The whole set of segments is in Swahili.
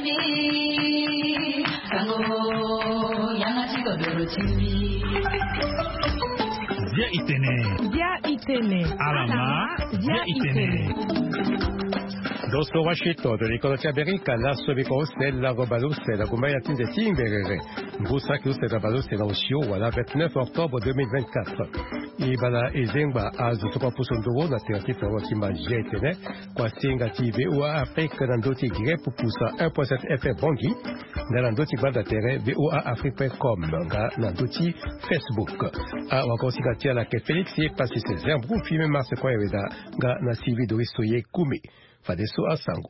Dia Itene. Alama. Dia Itene. Dosto Washington de l'école américaine, la Sobiko, c'est la Robalo, c'est la Goumayatin de Timberere. Boussaki, c'est la Balo, c'est la Oshio, voilà, 29 octobre 2024. Ibala Ezengba, Azutopa Pusondoro, la Thératie Tawatima Jetene, quoi, Singati, VOA Afrique, Nandoti Gré, pour pousser 1.7 FM Bongi, Nandoti Banda Terre, VOA Afrique.com, Nandoti Facebook. A Wakonsigati à la Félix, et passé ses embrouilles, filmé Mars Koyeveda, Nasivi Doristoye Koumi. Fadeso a Sango.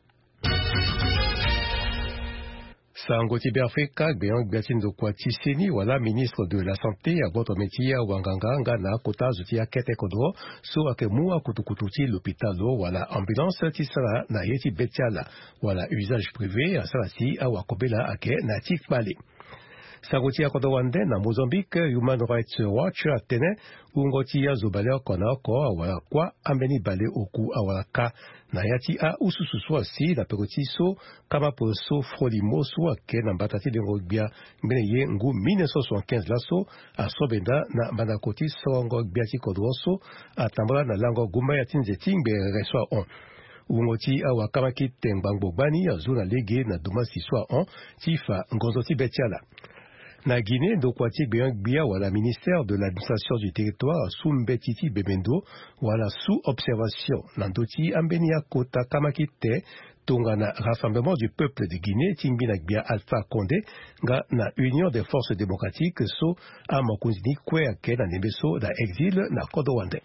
Sango Tiberfeka, Béang Biatindo Kwatiseni, voilà, ministre de la Santé, à votre métier, Wanganga, Ngana, Kota, Zutia, Kete Kodro, so Akemua, Kutukututi, l'hôpital, voilà, ambulance, Tisala, Nayeti Betiala, voilà, usage privé, à Salasi, à Wakobela, Ake, Natif Bali. Sangotia Kodowande, na Mozambique, Human Rights Watch, Atene, Ungotia Zobaleo Konako, Awala Kwa, Ambeni Bale Oku, Awala Ka, Nayati A, Usususwa Si, la Perotiso, Kamaposo, Frolimoso, Ake, Nambatati de Rogbia, Beneye, Ngu, 1975 Lasso, a Sobenda, na Manakoti, Songo, Biati Kodroso, a Tambra, na Lango, Gumayatin Zeting, Bereswa On. Ungoti awa kamaki tembangbo bani azuna lege na dumasi swa on tifa ngozoti betiala. Na Guinée, Dokwati Béangbia, wala ministère de l'administration du territoire, Soumbetiti Bebendo, wala sous observation, Nandoti Ambenia Kota Kamakite, Tongana Rassemblement du peuple de Guinée, Timbinagbia Alpha Condé, ga na Union des forces démocratiques, so Amakunzini Kwe Ake na Nebeso, na exil na Kodowande.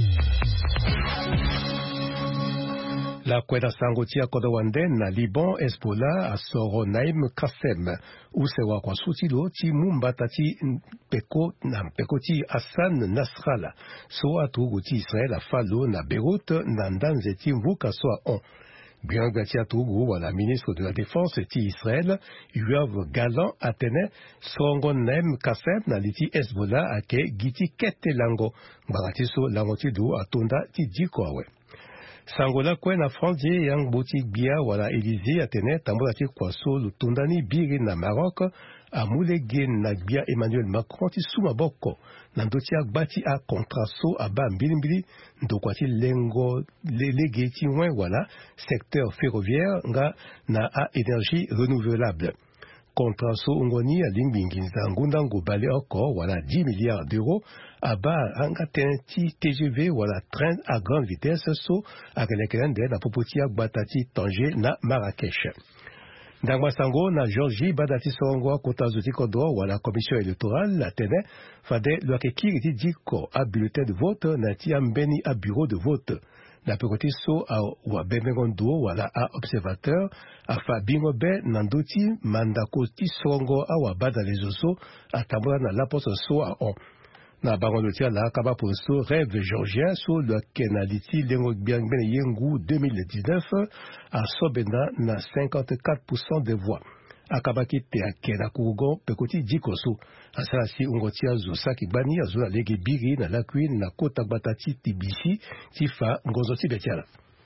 La Kweda Sangotia Kodowande na Liban Espola a Soro Naim Kassem Usewa kwa Sutilo ti Mumbatati Peko na Pekoti Hassan Nasrallah so atuguti Israël a Falo na Beyrouth na Ndanzeti Mvuka soa on. Bien Gatia Tougou, la ministre de la Défense ti Israël, Yoav Galan Atene Songon Naim Kassem na Liti Espola ake Giti Kete Lango Baratiso Langotido Atonda ti Dikoawe. Sangola kwen na France yang boutique bia wala Élysée Atene tambolati kwaso lutundani biri na Maroc a mulegen na bia Emmanuel Macron ti suma boko na ndoti bati a contraso a ba mbilimbili ndokwati lengo lege ti wen wala secteur ferroviaire nga na a énergie renouvelable. Contraso ungoni a lingbingi nzangundango bale oko wala 10 milliards d'euros à bas angatenti TGV wala train à grande vitesse so a kelekende na popoti batati Tanger na Marrakech. Dangwa sango na Georgie badati songo kota zuti kodo wala commission électorale la tene fade lo akekiri diko a bulletin de vote na ti ambeni a bureau de vote. La pekoti so a wabemengondo wala a observateur a fabingo be nandoti mandako ti songo a wabada lezoso a tambora na laposo so a on. Na bangondo tia la kaba posto rêve georgien so le kenaliti lengo biangbene yengu 2019 a sobenda na 54% des voix. Akabaki te akena kugo pekoti dikoso asasi ungotia zo saki bani azula lege biri na lakwi na kota batati tibisi tifa ngozoti betiala.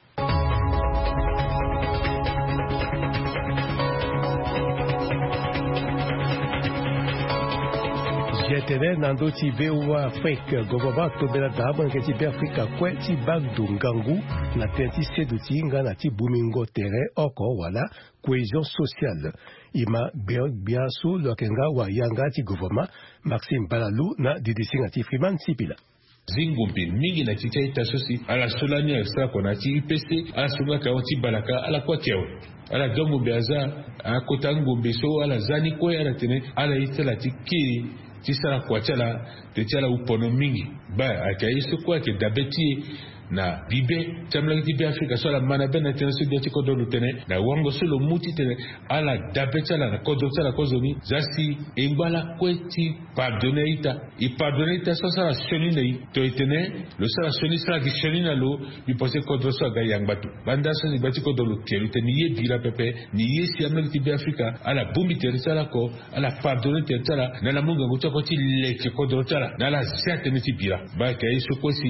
Jetene nandoti VOA Afrique gobaba tobela daba ngeti be Afrika kweti bagdu ngangu na tenti seduti ngana ti bumingo tere oko wala cohésion sociale. Ima biasu lokenga wa yanga ti gouvernement Maxime Balalou na didisinga ti Freeman Sipila. Zingumbi mingi na chicha itasosi ala solani extra konati IPC ala sunga kawati balaka ala kwatiawe ala domo beaza ala kotango beso ala zani kwe ala tene ala itala tiki tisala kwatiala tetiala upono mingi ba akaiso kwa ke dabeti na bibe tamla bibe Afrika so la manabe na tene so biati kodo lutene na wango solo muti tene ala dabetala na kodo tsala kozoni zasi engwala kweti pardonneita I pardonneita so sala shonine to itene lo sala shoni sala gishonina lo bi pose kodo so ga yangbatu banda so ni bati kodo lutene tene ye bila pepe ni yesi amel bibe Afrika ala bumbi tene sala ko ala pardonneita tsala na la munga ngota koti leke kodo tsala na la zate ne tibira ba kai so kosi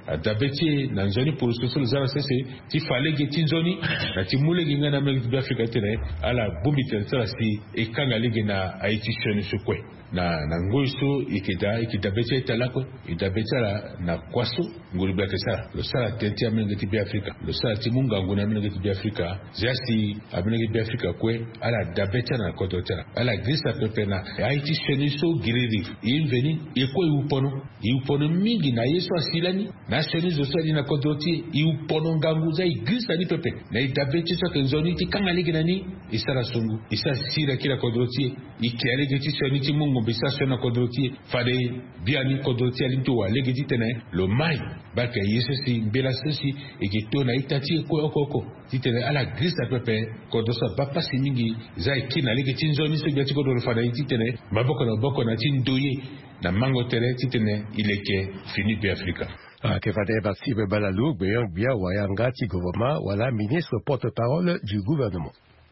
adabeti na nzoni pour social zara sese ti falege ti nzoni na ti mulege ngana Amerika bi Afrika tene ala bumbi tensala si ekanga lege na Haiti shoni sukwe na ngoiso ikida beti talako idabeti ala na kwaso nguri bakesa lo sala tenti Amerika bi Afrika lo sala ti munga nguna Amerika bi Afrika zasi Amerika bi Afrika kwe ala dabeti na kototera ala grisa pepe na Haiti shoni so giriri inveni eko iupono mingi na yeso asilani na shoni zo sali na kodoti iupono ngangu za igrisa ni pepe na idabeti so kenzoni ti kanga lege nani isara sungu isa sira kila kodoti ikiale geti shoni ti mungu bisa shona kodoti fade biani kodoti alinto wa lege ditene lo mai baka yeso si mbela sisi egeto na itati ko okoko ditene ala grisa pepe kodosa bapa simingi za ikina lege tinzoni so biati kodoro fade ditene maboko na tindoye na mango tere titene ileke fini bi Afrika. Kefade Baksibe Balalou, Bia Wayanga Tigovoma, voilà ministre porte-parole du gouvernement.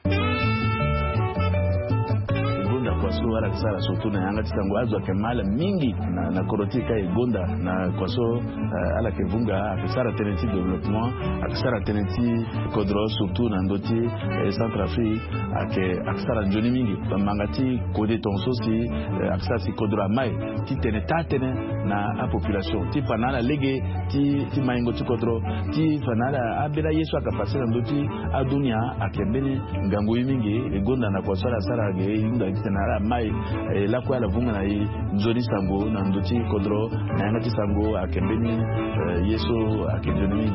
Kwaso wala kisara sotu na yanga titango azwa kemala mingi na korotika igonda na kwaso ala kevunga akisara teneti development akisara teneti kodro surtout na ndoti Centrafrique akisara njoni mingi mangati kode tonso si akisara si kodro mai ti tene na a population ti fanala lege ti maingo ti kodro ti fanala abela yesu akapase na ndoti adunia akembeni ngango mingi igonda na kwaso ala sara ge inga tena mai la kwa la vunga na nzoni sango na ndoti kodro na yanga sango akembeni yeso akejoni.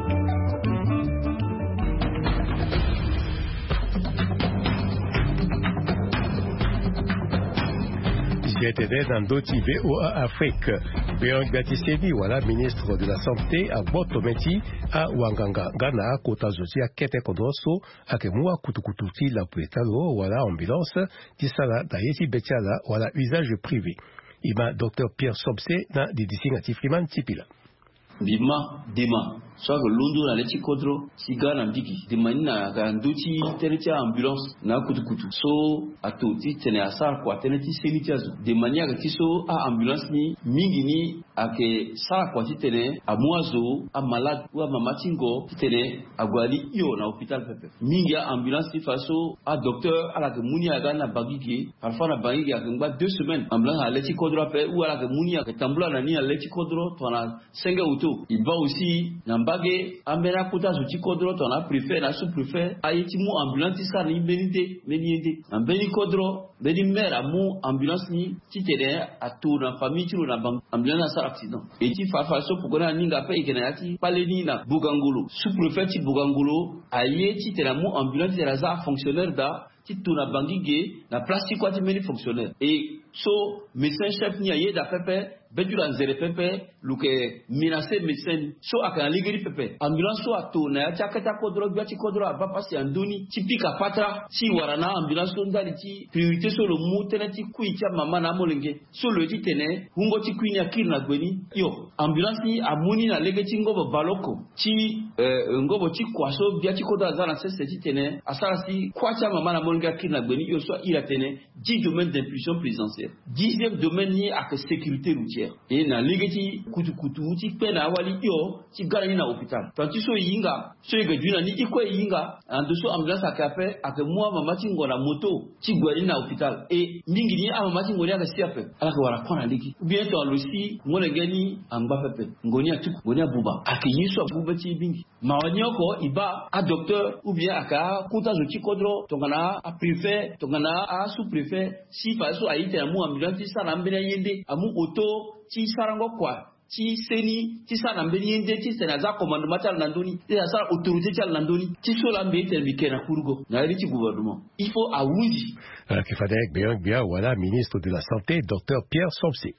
J'étais dans d'autres VOA Afrique. Béang Gatisevi, voilà, ministre de la Santé, à Botometi, à Wanganga, Ghana, Kota Zosi, à Kete Kodroso, à Kemua, Kutukututi, la Puetalo, voilà, ambulance, Tisala, Daïsi Betiala, voilà, usage privé. Il m'a docteur Pierre Sobse, dans des dissignatifs Liman Tipila. Bima, Dema, soit que l'ondo na leti kodro, siga na mbiki, demanina ga nduti teneti ambulance na kutukutu. So ato ti tene asar kwa teneti senitiazo. Demania ga tiso a ambulance ni mingi ni ake sara kwa ti tene a moazo a malade ou a mamatingo ti tene a gwali iyo na hôpital pepe. Mingi a ambulance ti faso a docteur ala ke muni aga na bagigi, parfois na bagigi a ke ngba 2 semaines. Ambulance a leti kodro pe ou ala ke muni a ke tambula na ni a leti kodro to na 5 auto. Il va aussi n'ambage ambera kuta zuti kodro to na préfet na sous-préfet ayiti mu ambulance sa ni benite menide ambeni kodro beni mère mu ambulance ni titene a tour na famille tiro na ambulance sa accident et ti fa so pokona ninga pe ikena yati paleni na Bugangolo sous-préfet ti Bugangolo ayeti tena mu ambulance la za fonctionnaire da ti tourna bangige na plastique quoi ti meni fonctionnaire et so médecin chef ni aye da pepe bedula nzere pepe luke menacé médecin so akana ligeri pepe ambulance so atona ya chakata kodro biati kodro aba pasi andoni tipika patra si warana ambulance so ndali ti priorité so lo mutene ti kuicha mama na molenge so lo ti tene hungo ti kuini akiri na gweni yo ambulance ni amuni na lege ti ngobo baloko ti ngobo ti kwaso biati kodro azana sese ti tene asara si kwacha mama na molenge akiri na gweni yo so ila tene 10 domaines d'impulsion présidentielle 10e domaine ni ak sécurité routière et na ligeti kutu ti pena wali yo ti garani na hôpital tanti so yinga so yega duna ni iko yinga ando so ambulance akape ake moi mama ti ngona moto ti gwani na hôpital et mingi ni mama ti ngoni aka siape ala ko wara kona ligi bien to losi ngone gani amba pepe ngoni atu ngoni abuba ake yiso abuba ti bingi mawani ko iba a docteur ou bien aka kuta zo ti kodro tongana a préfet tongana a sous-préfet si fa so ayite mu ambulance sa na mbena yende amu auto ti sarango kwa ti seni ti sa na mbeni yende ti sena za commandement matal nandoni ti sa autorité tal nandoni ti so la mbe tel bikena kurgo na ri ti gouvernement il faut awundi Kefadek Bia voilà ministre de la santé docteur Pierre Sobse.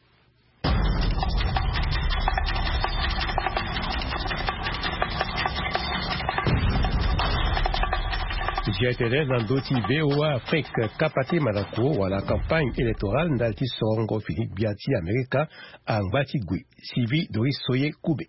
J'ai été dans d'autres VOA Afrique, Kapati Malako, à la campagne électorale d'Alti Sorongo Philippe Biati America, en Batigui, suivi Doris Soye Koubé.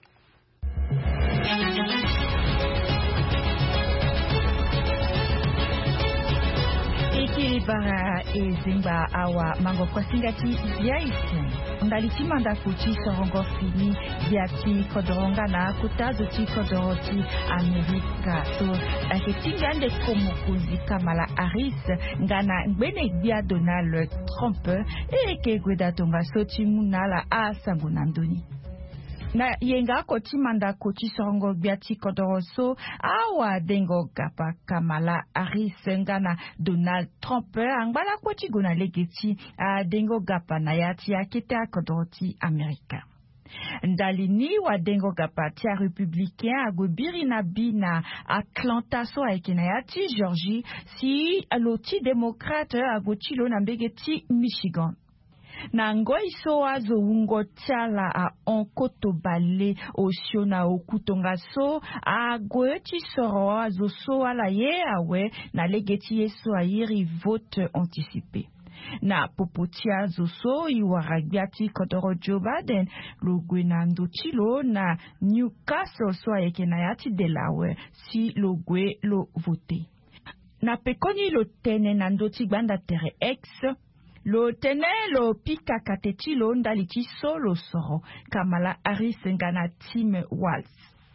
Eki e bara e zimba awa mango kwa singati ya isi ndaliti manda kuchi sorongo fini biati kodoronga na kutazo ti kodoroti Amerika so aketingande komo kuzika mala Harris ngana ngbene bia Donald Trump e ke gweda tonga soti munala a sangunandoni na yenga koti manda koti sorongo biati kodoroso awa dengo gapa Kamala Harris ngana Donald Trump angbala koti gona legeti a dengo gapa na yati akita kodoroti Amerika ndalini wa dengo gapa tia républicain agobiri na bina Atlanta so aikina yati Georgie si aloti démocrate agotilo na mbegeti Michigan na ngoi so azo ungo tiala a onkoto bale osio na okutonga so a goeti soro azo so ala ye awe na legeti yeso a yiri vote anticipé na popotia azo so iwaragiati kodoro Joe Biden logwe na ndochilo na Newcastle so ayeke na yati Delaware si logwe lo vote na pekoni lo tene na ndoti gbanda tere ex lo tene lo pika kateti lo ndaliti solo soro Kamala Harris ngana Tim Walz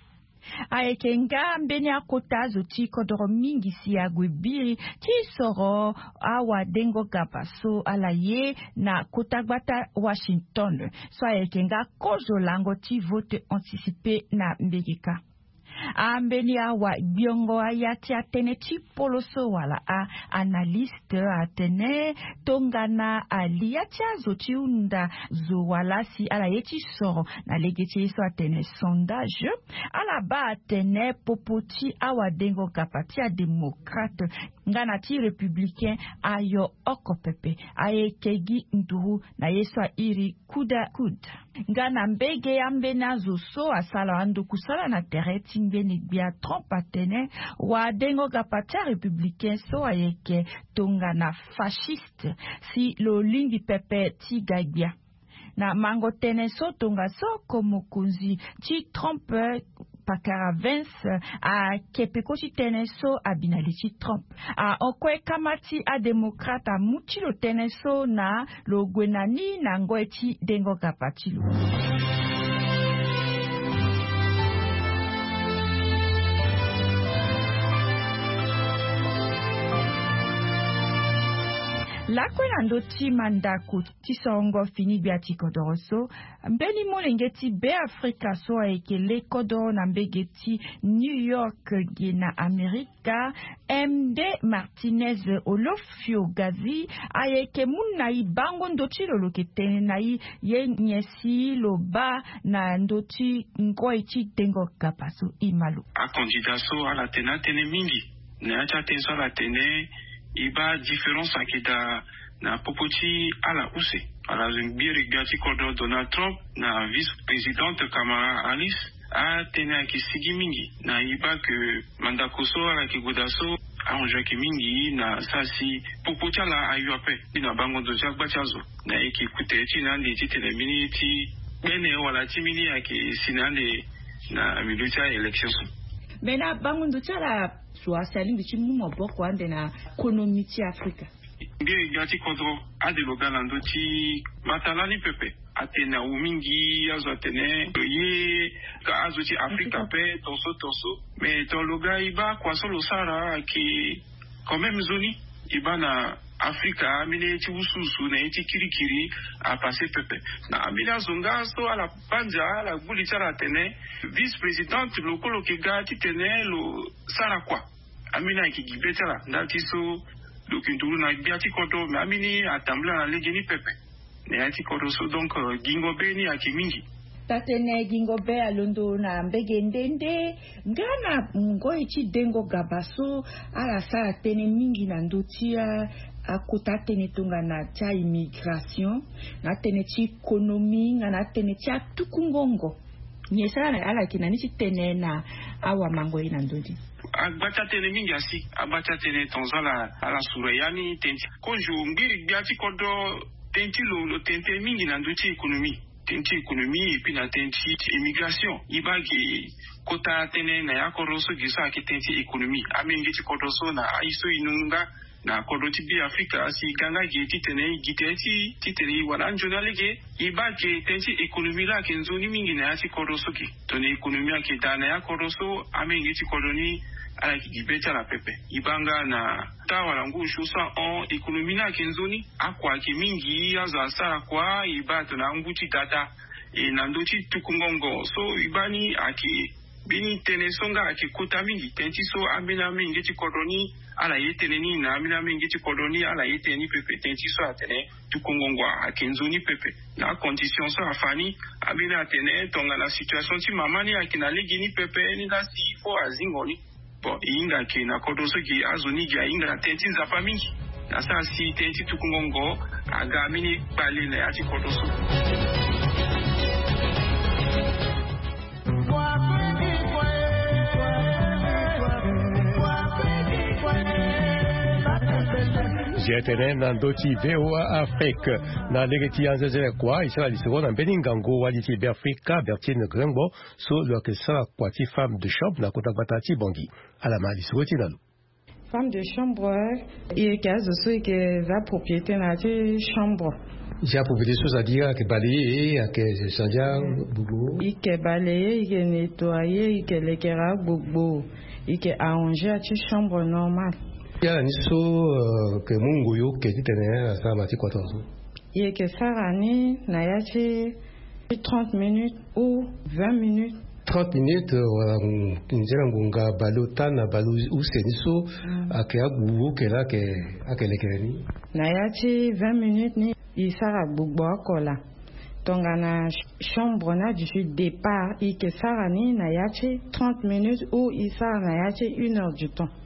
ayekenga mbeni akota zoti kodoro mingi si agwebiri ti soro awa dengo gabaso alaye na kotagbata Washington so ayekenga kozo lango ti vote anticipé na mbegeka ambeni awa biongo ayati atene ti poloso wala a analyste atene tongana aliati azoti unda zo wala si ala yeti soro na legeti so atene sondage ala ba atene popoti awa dengo kapati a démocrate ngana ti républicain ayo okopepe ayekegi nduru na yeso iri kuda ngana mbege ambena zo so asala andu kusala na tereti ngeni bia Trump atene wa dengo gapata républicain so ayeke tonga na fasciste si lo lingi pepe ti gagbia na mango tene so tonga so komo kunzi ti Trump pakara Vance a kepeko ti tene so abinali ti Trump a okwe kamati a démocrate a muti lo tene so na lo gwenani na ngoe ti dengo gapati lo la kwena ndoti mandaku ti songo fini biati kodoroso mbeni molengeti be Afrika so ekele kodoro na mbegeti New York gina Amerika MD Martinez olofio gazi ayeke muna ibango ndoti loloke tene na ye nyesi loba na ndoti ngoi ti dengo kapaso imalu a candidat so ala tene mingi na acha tenso ala tene iba différence akida na popoti ala use ala zimbiri gati kodo Donald Trump na vice-présidente Kamala Harris a tena ki sigi mingi na iba ke mandakoso ala ki godaso anja ki mingi na sasi popoti ala ayuape ina bango doja gbachazo na eki kuteti na ndi telemini ti bene wala timini yake sinande na milucha election mena bango doja soit salim de chimumo boko ande na ekonomi ti Afrika ngiri gati kodro ade logalando ti matalani pepe atena umingi azo atene ye ka azo ti Afrika pe tonso mais ton loga iba kwa solo sara ki quand même zoni iba na Afrika amine ti ususu na ti kirikiri a passer pepe na amina zonga so ala panja la guli tara tene vice présidente lokolo ke gati tene lo sara kwa amina ki gibetala ndati so lokinturu na biati kodo me amini atambla na legeni pepe ne ati kodo so donc gingo beni akimingi tatene gingo be alondo na mbege ndende ngana ngoi ti dengo gabaso ala sa tene mingi na ndotia akota tene tonga na tia immigration na tene ti ekonomi na tene ti atukungongo nyesala ala kinani ti tene na awa mango ina ndodi agbata tene mingi asi agbata tene tonzala ala sureyani tenti konjo ngiri biati kodo tenti lo tente mingi na nduti ekonomi tenti ekonomi epi na tenti immigration ibagi kota tene na yakoroso gisa ki tenti ekonomi amingi ti kodoso na aiso inunga na kodoti bi Afrika si ganga ge titene giteti titene wana njona lege iba ke tenchi ekonomi la ke nzoni mingi na yati kodoso ki tone ekonomi ya ke dana ya kodoso ame ngeti koloni ala ki gibeta la pepe ibanga na tawa la ngushu sa on ekonomi na ke nzoni akwa ke mingi azo asara kwa iba tona nguchi data na ndochi tukungongo so ibani aki bini tene songa ake kota mingi tenchi so amina mingi ti koloni ala yetene ni na amina mingi ti koloni ala yetene pepe tenchi so atene tukungongwa ake nzoni pepe na condition so afani amina tene tonga na situation ti mamani ake na legi ni pepe ni da si fo azingoni bon inga ke na kodoso ki azoni ga inga tenchi zapa mingi na sa si tenchi tukungongo aga mini bale na ati kodoso. Jetene na ndoti VOA Afrique na legeti anzeze kwa isala lisego na beningango waliti be Afrika Bertine Grengbo so lo ke sala kwa ti femme de chambre na kota batati bongi ala ma lisego ti nalu femme de chambre et case so que va propriété na ti chambre ja propriété so c'est-à-dire que balayer que changer bobo i ke balayer i ke nettoyer i ke lekera bobo i ke arranger ti chambre normale. Ya niso ke mungu yo ke titene asa mati 14. Et que ça rani na yachi 30 minutes ou 20 minutes. 30 minutes wala nzela ngunga balota na balu useniso ake aguwo ke la ke akelekeni. Na yachi 20 minutes ni isara bugbo akola. Tonga na chambre na du départ et que ça rani na yachi 30 minutes ou isara na yachi 1 heure du temps.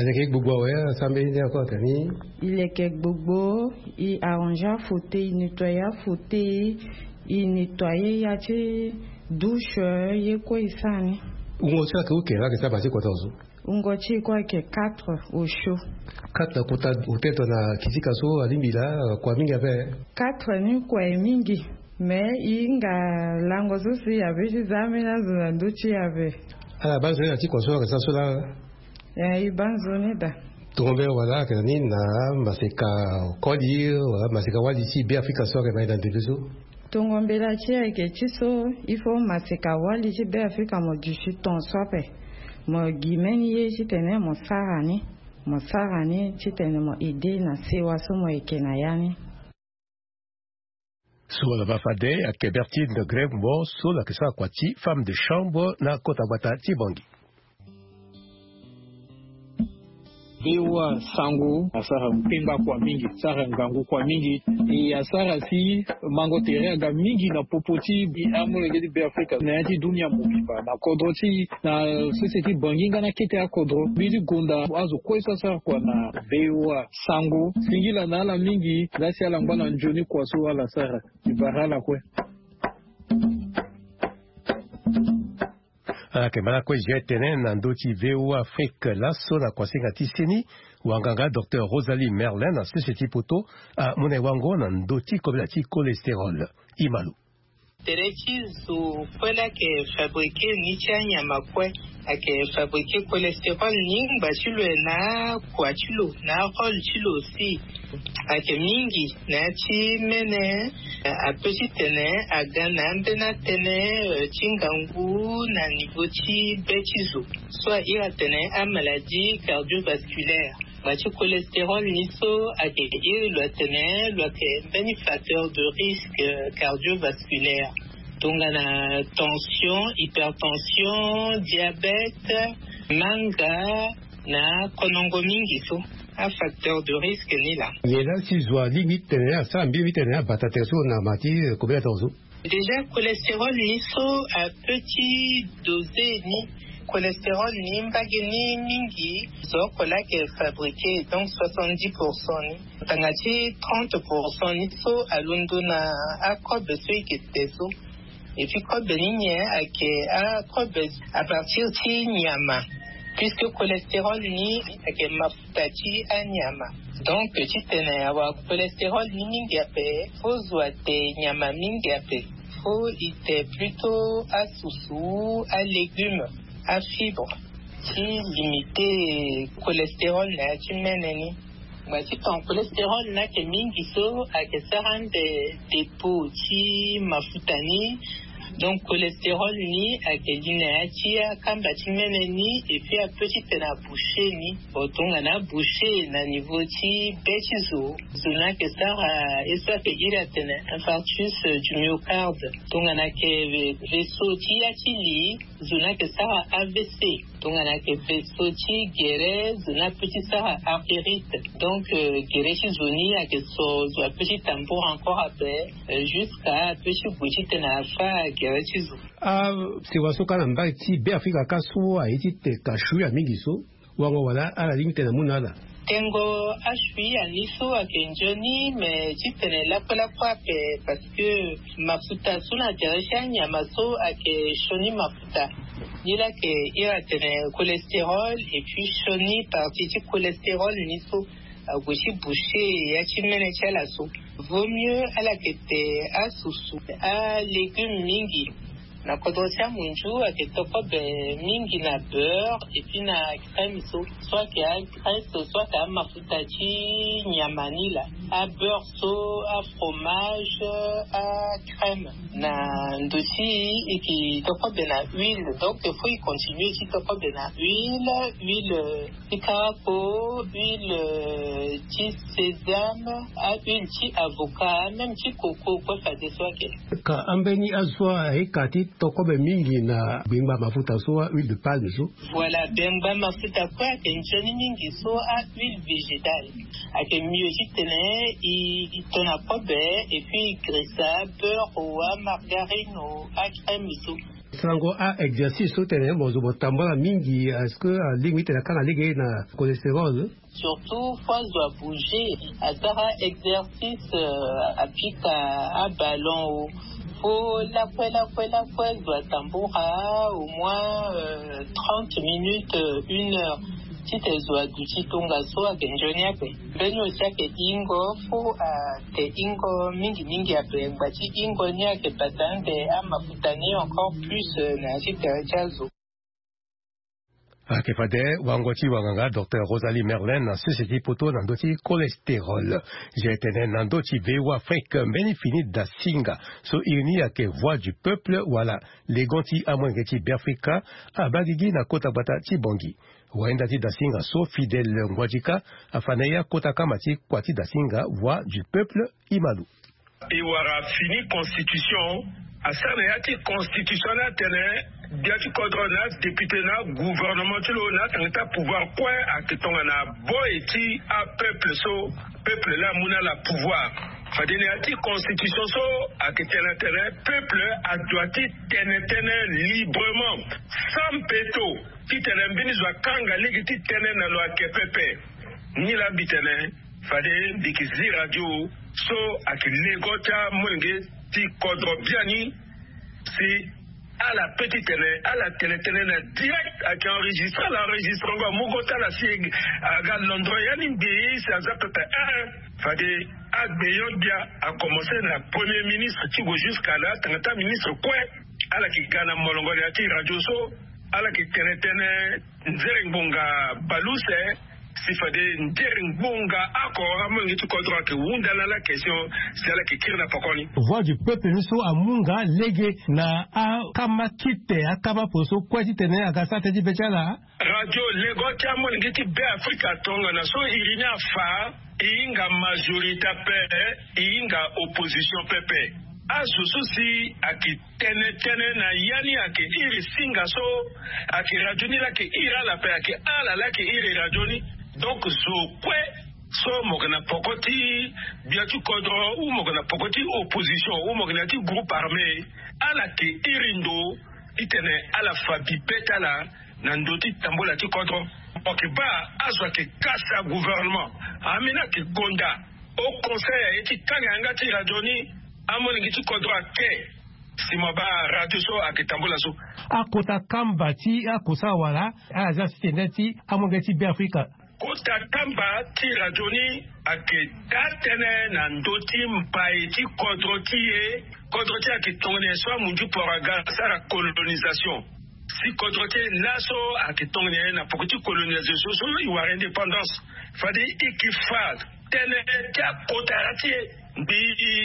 Il est que Bobo, il arrange à fauteuil, il nettoie à fauteuil, il nettoie, il y a des douches, il y a quoi ça? On va que ça passe 14. On va quoi que 4 au chaud. 4 kota peut-être na kitikaso alimbila kwa mingi ave. 4 ni kwa mingi. Mais inga lango sosi ave zizamina zunanduchi ave. Ala base ya tikwaso ka sasola. Ya ibanzoni da. Tombe wala kani na maseka kodi wala maseka wali si bi Afrika so ke na identifiso. Tongombela chia ke chiso ifo maseka wali si bi Afrika mo dushi ton sope. Mo gimeni ye chitene mo sarani chitene mo ide na sewa so mo ekena yani. Sur la bafade a Bertine de Grengbo sur la kesa kwati femme de chambre na kota bata tibangi. Bewa sango asara mpemba kwa mingi sara ngangu kwa mingi e asara si mango terega mingi na popoti bi amole gedi be Afrika na yati dunia mubimba na kodoti na society banginga na kete ya kodro bidi gonda azo kwesa sara kwa na bewa sango singila na ala mingi lasi ala ngwana njoni kwa so ala sara ibarala kwe Kemala kwe jetene na ndoti VOA Afrique laso na kwa singa tisini wanganga Dr Rosalie Merlin na société poto a mone wango na ndoti kobelati cholestérol imalu. Tereki zu kwela ke fabriquer nicha nyama kwe ake fabriquer cholestérol ning bachilo na kwa chilo na rol chilo si ake mingi na chi mene a petit tene a gana mbena tene chingangu na niveau chi bechizo soit ira tene a maladie cardiovasculaire machi cholestérol niso ake le tene le ke bénéficateur de risque cardiovasculaire. Donc, on a tension, hypertension, diabète, manga, na konongo mingi so. Un facteur de risque ni là. Et là, si je dois limiter à ça, limiter à batateso na mati combien de déjà, cholestérol ni so à petit dosé ni. Cholestérol ni mbageni mingi so kola ke fabriqué donc 70% ni. Tangati 30% ni so alundu na akobe so iketeso. Et puis, comme à partir de Nyama, puisque cholestérol ni est mafutachi à Nyama. Donc, petit avoir cholestérol ni mingape, faut zoate Nyama mingape, faut être plutôt à soussou, à légumes, à fibres. Si limiter cholestérol là, tu mènes Bati ton cholestérol na ke mingi so ake saran de po ti mafutani. Donc cholestérol ni ake dina tia kamba timene ni et puis a petite na boucher ni otonga na boucher na niveau ti betizo zona ke sara esa ke ira tene infarctus du myocarde tonga na ke vaisseau ti atili zona ke sara AVC tonga na ke vaisseau ti guéré zona petit sara artérite donc guéré ti zoni ake so zo petit tambour encore après jusqu'à petit bouchite na fa siwaso kana mbai ti be Afrika ka so aiti te ka shu ya mingi so wango wala ala limite na munala tengo ashui ya niso akenjoni me chitene la kwa pe parce que mafuta suna teresha nyama so ake shoni mafuta nila ke ira tene cholestérol et puis shoni partie du cholestérol niso agushi boucher ya chimene chala so vaut mieux ala kete asusu a légumes mingi na kodosha munju aketoko be mingi na beurre et puis na crème so soit que a graisse soit que a mafuta chi nyamani la a beurre so a fromage a crème na ndosi et qui toko be na huile donc il faut y continuer si toko be na huile ikako huile ti sésame a huile ti avocat même ti coco quoi ça de soit que ka ambeni azwa ekati tokobe mingi na bengba mafuta so huile de palme so voilà bengba mafuta kwa kenjoni mingi so a huile végétale ake mieux tene i tona kobe et puis grissa beurre ou a margarine ou a crème so sango a exercice so tene bozo botambola mingi est-ce que limite la kana ligue na cholestérol surtout fois doit bouger à ça exercice apika à ballon faut la fois doit tamboura au moins 30 minutes 1 heure si tu dois duchi tonga so akenjoni ape benyo chake ingo fo te ingo mingi ape ngati ingo ni ake patande ama futani encore plus na chite chazo Akefade wangoti wanganga Dr Rosalie Merlin na société poto nandoti cholestérol. J'ai tenu nandoti vewa Afrique meni fini da singa so irni ake voix du peuple wala legonti amwengeti Biafrika abagigi na kota bata tibongi. Waendati da singa so fidèle ngwajika afaneya kota kamati kwati da singa voix du peuple imalu. Iwara fini constitution asana yati constitutionnel tene biati kodrona député na gouvernement tilo na tangata pouvoir point akitonga na boeti a peuple so peuple la muna la pouvoir fadene yati constitution so akitena tene peuple a doiti tene librement sans peto titene mbini zwa kanga ligi titene na lo akepepe ni la bitene fade dikizi radio so akilegota mwenge ti kodrobiani si à la petite à la télé direct à qui enregistre l'enregistrement Mogota la sig à Londres yani bi c'est exactement fade Agbeyodia a commencé la premier ministre qui go jusqu'à là tangata ministre quoi à la qui gana molongo ya ti radio so à la qui tene nzerengbonga baluse si fade nderengbonga akora amongi tu kodra ke wunda la question c'est la qui tire na pokoni voix du peuple so amunga lege na kama kite akaba poso kwati tene agasate di bechala radio legoti amongi ti be Afrika tonga na so irinya fa inga majorité pe inga opposition pepe asususi akitene na yani ake iri singa so ake radioni la ke ira la pe ake ala la ke iri radioni donc zo kwe so mogana pokoti biatu kodro ou mogana pokoti opposition ou mogana ti groupe armé ala ke irindo itene ala fabi petala nandoti tambola ti kodro ok ba azwa ke kasa gouvernement amina ke gonda au conseil eti kanga ngati radioni amoni ngiti kodro ke sima ba radio so akitambola so akota kambati akosa wala aza siteneti amongeti be Afrika kota kamba ti radioni ake datene na ndoti mpai ti kodrotie akitongene so munju poraga sara colonisation si kodrotie laso akitongene na pokoti colonisation so iwa indépendance fadi ikifat tene tia kotarati bi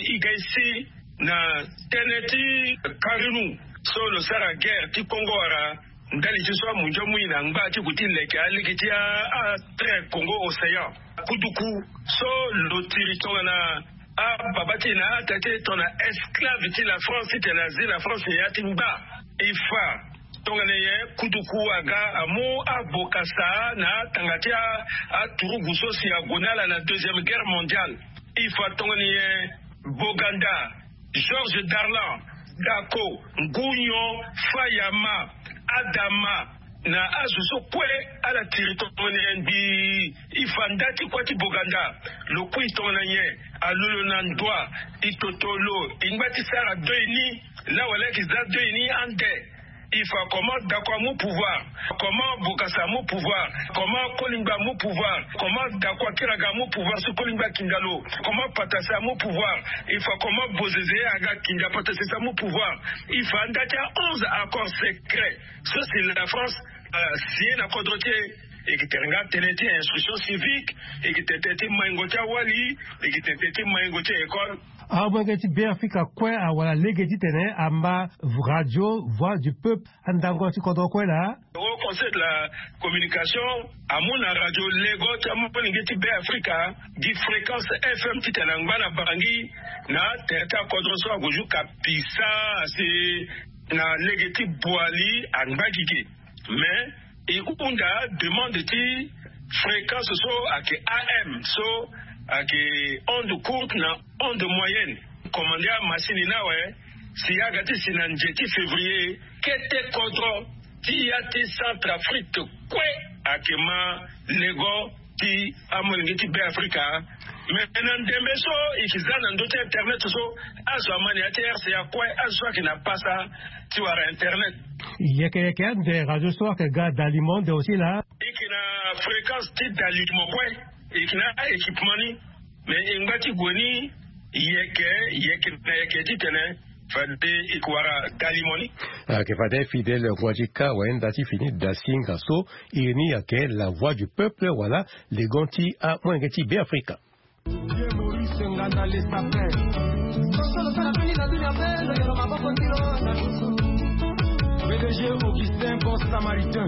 igaisi na teneti karinu so lo sara guerre ti Congo ara ndali ti so munjo muina ngba ti kutile ke alikiti a très Congo océan kuduku so lo territoire na a babati na tete tona esclave ti la France ti la France ya ti ngba ifa tongane kuduku aga amu abokasa na tangatia a turuguso si agonala na deuxième guerre mondiale ifa tongane Boganda Georges Darlan Dako Ngunyo Fayama Adama na azuso kwe ala territoire bi ifandati kwati Boganda lokwi tonanye alolo na ndwa itotolo ingati sara doini la wala kiza doini ande ifa comment d'accord mon pouvoir comment bokasa mon pouvoir comment kolinga mon pouvoir comment d'accord kiraga mon pouvoir su kolinga kingalo comment patasa mon pouvoir ifa comment bozeze aga kinga patasa mon pouvoir ifa ndati 11 accords secrets ça c'est la France signé na kodrotier et qui tenga teneti instruction civique et qui teneti maingotia wali et qui teneti maingotia école Abwangeti Afrika kwe awala legeti tene amba radio voix du peuple andango ti kodo kwe la au conseil de la communication amuna radio legot amupelingeti Afrika di fréquence FM titenangba na bangi na terta kodroso agoju kapisa c'est na legeti boali angbagigi mais ikunda demande ti fréquence so ake AM so ake onde courte na onde moyenne commandé à machine nawe si agati sinanjeti février kete kodro ti ati Centrafrique kwe ake ma lego ti amolingi ti Afrika mais ndembe so ikizana ndote internet so azo amani ati RCA kwe azo ki na pasa ti wara internet yeke de radio soir que gars d'aliment de aussi là ikina fréquence ti d'aliment kwe ikina équipement ni mais ingati goni yeke ti tene fade ikwara dalimoni que fade fidèle wajika wenda ti fini dasinga so ini yake la voix du peuple voilà les gonti a mwengeti Afrika PDG Augustin Bon Samaritain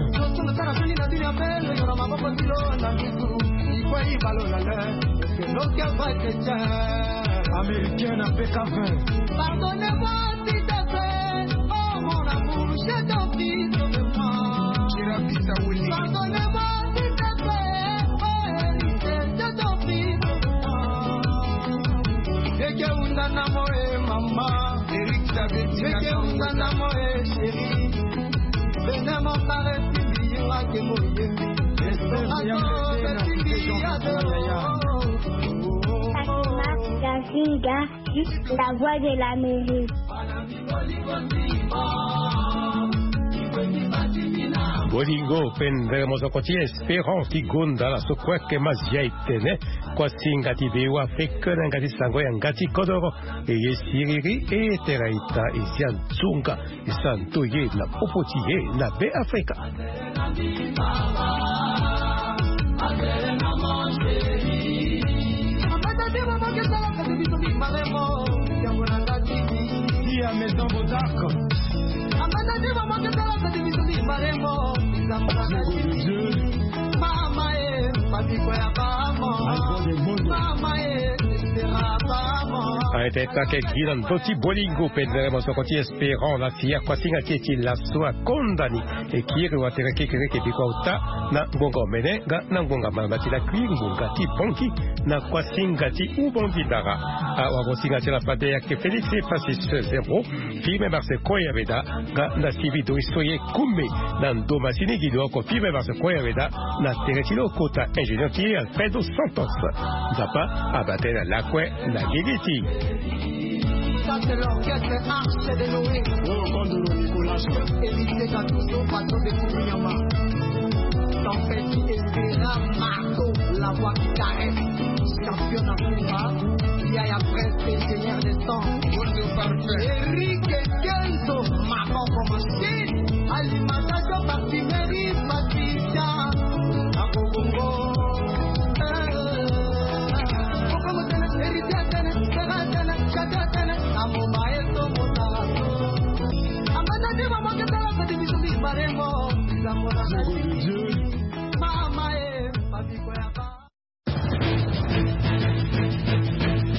américaine à PK20. Pardonnez-moi s'il te plaît, oh mon amour, je t'en prie, sauve-moi. Pardonnez-moi s'il te plaît, oh Élysée, je t'en prie, sauve-moi. Eke undana moe maman, Eke undana moe chérie, venez mon pare simbi wake moye, Gazinga, la voix de la mairie. Bolingo pendremos okoti espérance ki gonda la so kwa ke mazia itene kwa singati bewa fekena ngati sango ya ngati kodoro e yesiriri e teraita isian tsunga isanto ye la popotiye na be Afrika à Maison Beaudarc. Aiteta ke gidan doti bolingo pendremos okoti espérant la fia kwasinga keti la soa kondani e kiri watera kekere ke bikauta na ngonga mene ga na ngonga mabati la kwingunga ti bonki na kwasinga ti ubondi dara a wabosinga ti la pate ya ke Félix Francis zero firme marse koya veda ga na civido istoye kumme na ndoma sinigi do ko firme marse koya veda na teretilo kota ingénieur ki Alfredo Santos zapa abatela la kwe na gigiti. Ça c'est l'orchestre Arche de Noé. Élysée Gattuso, Pato de Koumiama. Tempête Espera, Marco, la voix qui caresse. Champion Afrika, Yaya Presse, ingénieur de son.